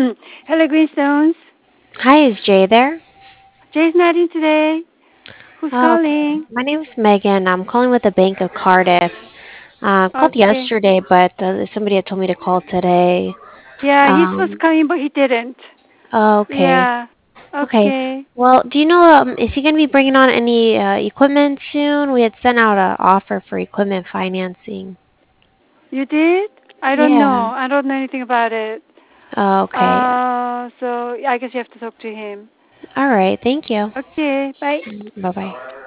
Hello, Greenstones. Hi, is Jay there? Jay's not in today. Who's Oh, okay. calling? My name is Megan. I'm calling with the Bank of Cardiff. I called Okay. yesterday, but somebody had told me to call today. Yeah, he's supposed to Um, come in, but he didn't. okay. Yeah. Okay. Okay. Well, do you know, is he going to be bringing on any equipment soon? We had sent out an offer for equipment financing. You did? I don't know. Yeah. I don't know anything about it. Okay. So I guess you have to talk to him. All right. Thank you. Okay. Bye. Bye bye.